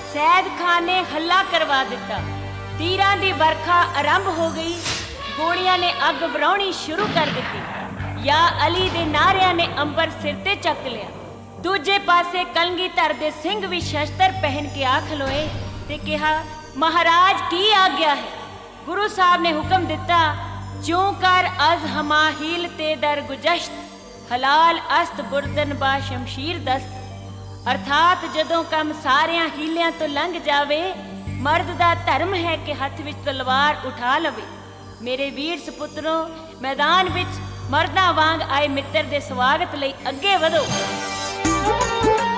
सैद खान ने हल्ला करवा दिता। तीरां दी बरखा आरंभ हो गई। गोलियां ने अग वराउणी शुरू कर दी। या अली दे नारियां ने अंबर सिर ते चक लिया। दूजे पासे कलगीधर दे सिंह भी शस्त्र पहन के आ खलोए ते कहा, महाराज की आज्ञा है। गुरु साहब ने हुक्म दिता, ज्यों कर अज हमाहील ते दर गुजश्त, हलाल अस्त बुरदन बा शमशीर दस्त। अर्थात जदों कम सारियां हीलियां तो लंघ जावे, मर्द दा धर्म है कि हथ विच तलवार उठा लवे। मेरे वीर सपुत्रों, मैदान विच मर्दां वांग आए मित्र दे स्वागत लई अगे वधो।